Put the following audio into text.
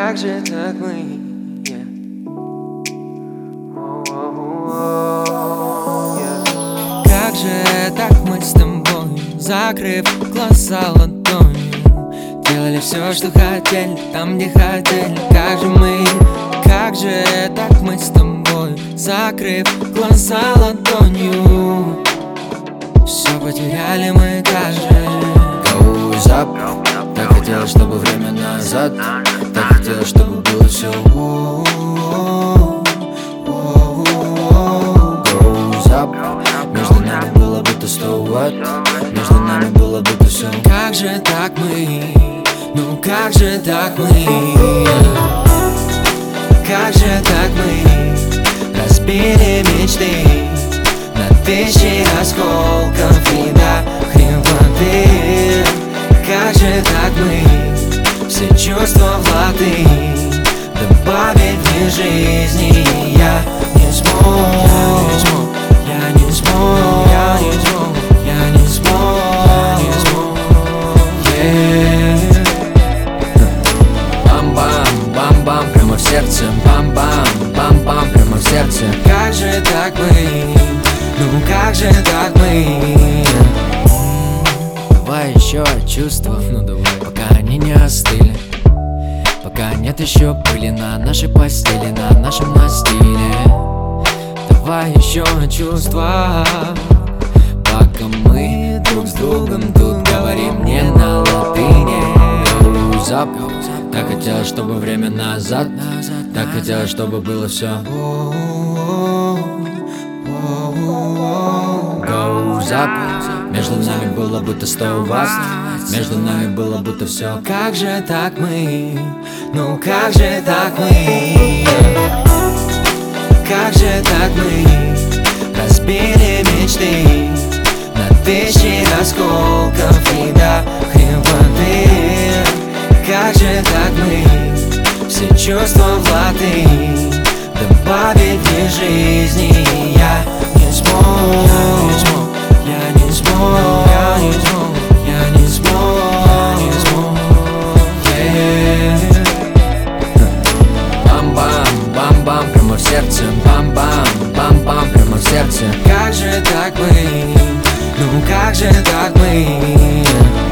как же так мы? Как же так мы с тобой, закрыв глаза ладонью, делали все, что хотели, там, где хотели. Как же так мы с тобой, закрыв глаза ладонью, все потеряли мы, как же. Goes up. Так хотела, чтобы время назад, так хотела, чтобы было все. Goes up. Между нами было будто 100 ватт, между нами было будто все. Как же так мы, ну как же так мы? Как же так мы разбили мечты на тысячи осколков и до хрипоты? Как же так мы все чувства в лады добавить мне жизни? Я не смог, я не смог, я не смог, я не смог, yeah. Бам-бам, бам-бам, прямо в сердце. Бам-бам, бам-бам, прямо в сердце. Как же так мы, ну как же так мы? Давай еще чувства, ну давай, пока они не остыли, пока нет еще пыли на нашей постели, на нашем настиле. Давай еще чувства, пока мы друг с другом тут говорим не на латыни. Goes up. Так хотела, чтобы время назад, так хотела, чтобы было все. Goes up. Между нами было будто 100 ватт, между нами было будто все. Как же так мы, ну как же так мы? Как же так мы разбили мечты на тысячи осколков и до хрипоты? Как же так мы все чувства в лады добавить мне жизни? Я не смог, я не смог, я не смог, я не смог, yeah. Бам-бам, бам-бам, прямо в сердце. Бам-бам, бам-бам, прямо в сердце. Как же так мы, ну как же так мы?